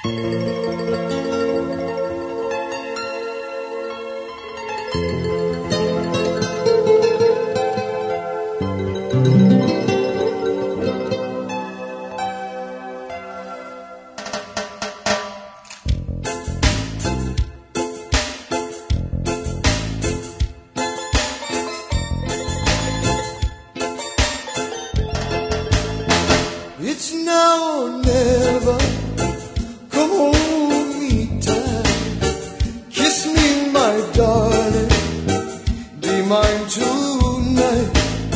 It's now or never. Come hold me tight. Kiss me, my darling. Be mine tonight.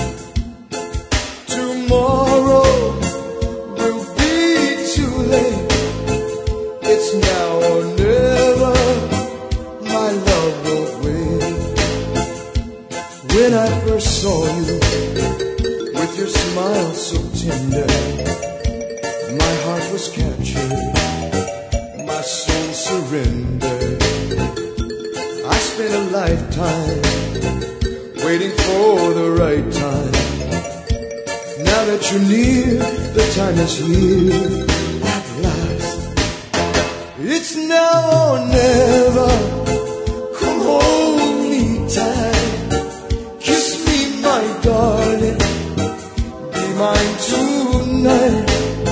Tomorrow will be too late. It's now or never. My love won't wait. When I first saw you, with your smile so tender, my heart was captured, my soul surrendered. I spent a lifetime waiting for the right time. Now that you're near, the time is here at last. It's now or never. Come hold me tight. Kiss me, my darling. Be mine tonight.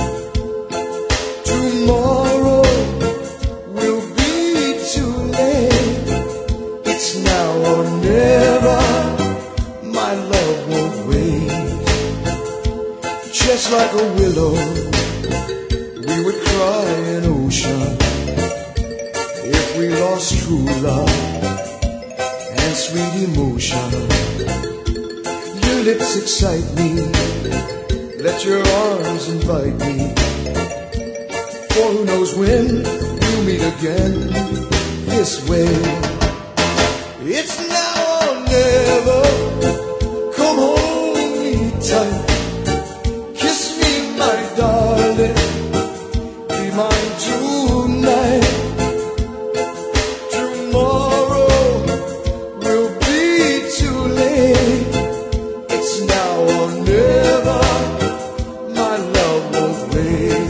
Tomorrow will be too late. It's now or never. My love won't wait. Just like a willow, we would cry an ocean if we lost true love and sweet emotion. Your lips excite me, let your arms invite me. For who knows when we'll meet again this way. It's now or never. Come hold me tight. Kiss me, my darling. Be mine tonight. Tomorrow will be too late. It's now or never. My love won't wait.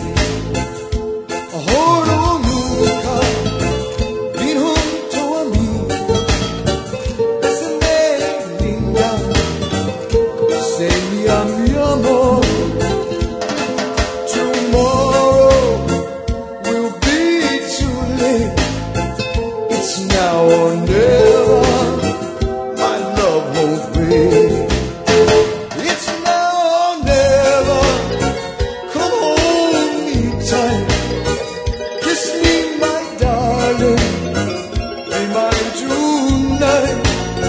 Now or never, my love won't wait. It's now or never. Come hold me tight. Kiss me, my darling. Be mine tonight.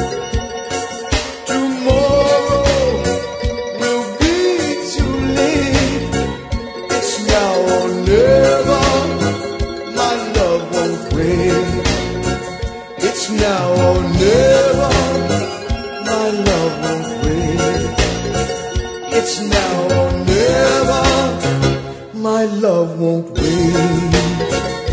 Tomorrow will be too late. It's now or never. My love won't wait. It's now or never. My love won't wait. It's now or never. My love won't wait.